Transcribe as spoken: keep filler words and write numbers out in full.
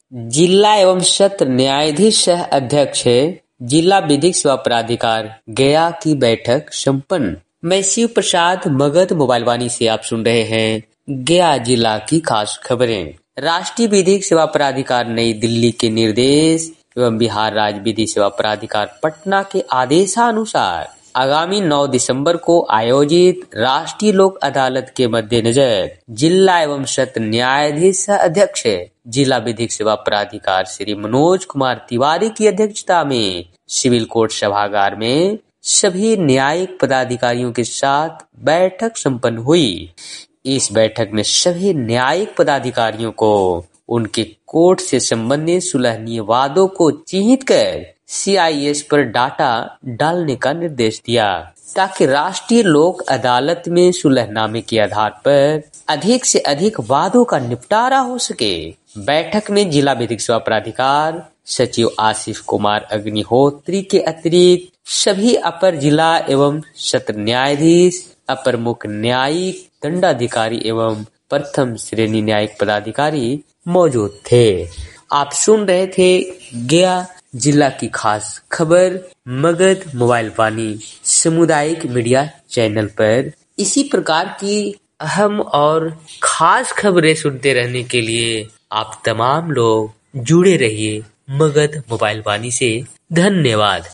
जिला एवं सत्र न्यायाधीश सह अध्यक्ष जिला विधिक सेवा प्राधिकार गया की बैठक संपन्न। मैं शिव प्रसाद मगध मोबाइल वाणी से आप सुन रहे हैं गया जिला की खास खबरें। राष्ट्रीय विधिक सेवा प्राधिकार नई दिल्ली के निर्देश एवं बिहार राज्य विधि सेवा प्राधिकार पटना के आदेशानुसार आगामी नौ दिसंबर को आयोजित राष्ट्रीय लोक अदालत के मद्देनजर जिला एवं सत्र न्यायाधीश अध्यक्ष जिला विधिक सेवा प्राधिकार श्री मनोज कुमार तिवारी की अध्यक्षता में सिविल कोर्ट सभागार में सभी न्यायिक पदाधिकारियों के साथ बैठक संपन्न हुई। इस बैठक में सभी न्यायिक पदाधिकारियों को उनके कोर्ट से संबंधित सुलहनीय वादों को चिन्हित कर सी आई एस पर डाटा डालने का निर्देश दिया ताकि राष्ट्रीय लोक अदालत में सुलहनामे के आधार पर अधिक से अधिक वादों का निपटारा हो सके। बैठक में जिला विधिक सेवा प्राधिकार सचिव आसिफ कुमार अग्निहोत्री के अतिरिक्त सभी अपर जिला एवं सत्र न्यायाधीश, अपर मुख्य न्यायिक दंडाधिकारी एवं प्रथम श्रेणी न्यायिक पदाधिकारी मौजूद थे। आप सुन रहे थे गया जिला की खास खबर मगध मोबाइल वाणी सामुदायिक मीडिया चैनल पर। इसी प्रकार की अहम और खास खबरें सुनते रहने के लिए आप तमाम लोग जुड़े रहिए मगध मोबाइल वाणी से। धन्यवाद।